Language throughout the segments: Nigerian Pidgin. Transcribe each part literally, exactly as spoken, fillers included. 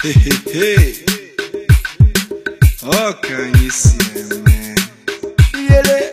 Hey, hey, hey. Oh, can you see me, man? Yele.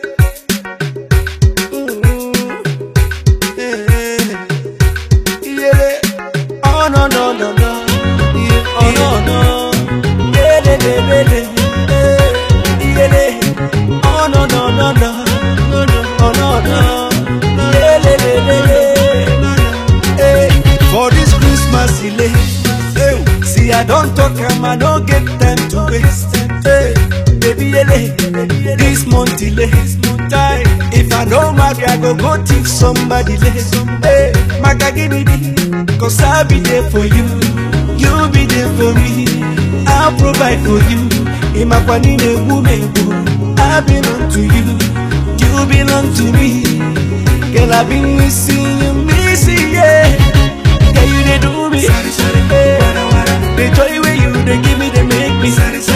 Ooh. Hey. Yele. Oh no no no no. Yeah. Oh no no. Yele yele yele. Yele. Oh no no no no. No no. Oh no no. Yele yele yele. Hey. For this Christmas delay. Hey. See I don't talk am, I don't get time to waste. Hey. Baby, yele, this month delay. Die. If I don't marry, I go go teach somebody less. Hey, Maga give me the, cause I'll be there for you. You'll be there for me. I'll provide for you. In my panine woman, I belong to you. You belong to me. Girl, I've been missing you, missing, yeah. Yeah, you they do me. Hey, the joy where you they give me, they make me.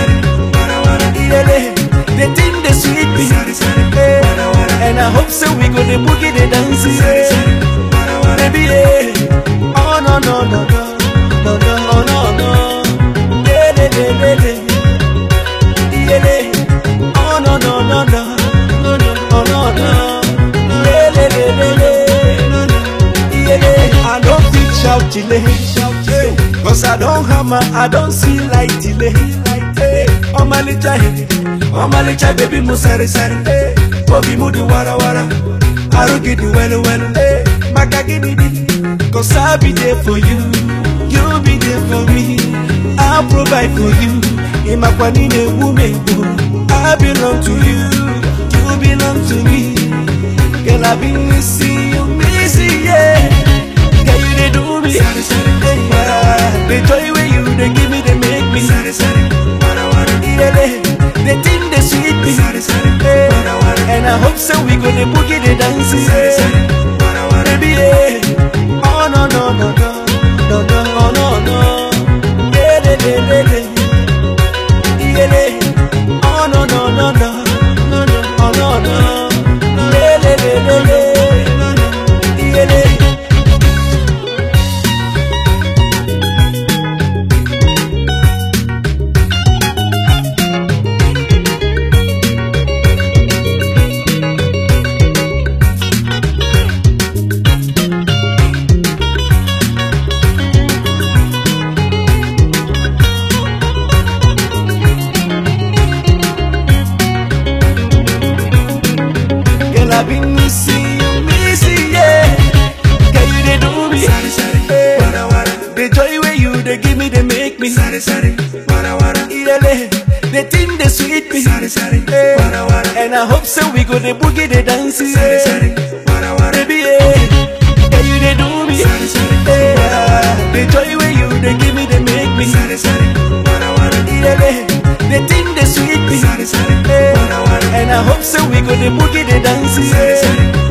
They think they sweet me, hey. And I hope so we go the boogie the dance, hey. Baby, yeah. Oh no no no no no no oh no no yeah, yeah, yeah, yeah, yeah, yeah. Oh no no no no no no oh no no yeah, yeah, yeah, yeah, yeah, yeah. I don't think shout delay, hey. Cause I don't hammer, I don't see light delay, hey. Oh my little head. Oh my little baby musari sari, eh. Bobby mudu wara wara, arugi du well well, eh. Makagi di, cause I'll be there for you, you'll be there for me. I'll provide for you. In my panine woman, I belong to you, you belong to me. Girl, I've been missing you, missing, yeah. Girl, you they do me, yeah. The joy where you they give me, they make me, yeah. They think they sweet me, hey. And I hope so we go the boogie the dance, hey. Baby, yeah. Oh no no no no no no oh no no yeah, yeah, yeah, yeah, yeah. Oh no no no no no no oh no no yeah, yeah, yeah, yeah, yeah, yeah. I've been missing you, missing, yeah. Can you they do me? Sorry, sorry. Hey. Wara, wara. The joy where you they give me, they make me. Sorry, sorry. Wara, wara. Yeah, they think they sweet me. Sorry, sorry. Hey. Wara, wara. And I hope so we go the boogie the dance. Sorry, sorry. Wara, wara. Baby, yeah. Can you they do me? Sorry, sorry. Hey. The joy where you they give me, they make me. Sorry, sorry. Wara, wara. Yeah, they think they sweet me. Sorry, sorry. Hey. Wara, wara. And I hope so we go the boogie the dance, yeah.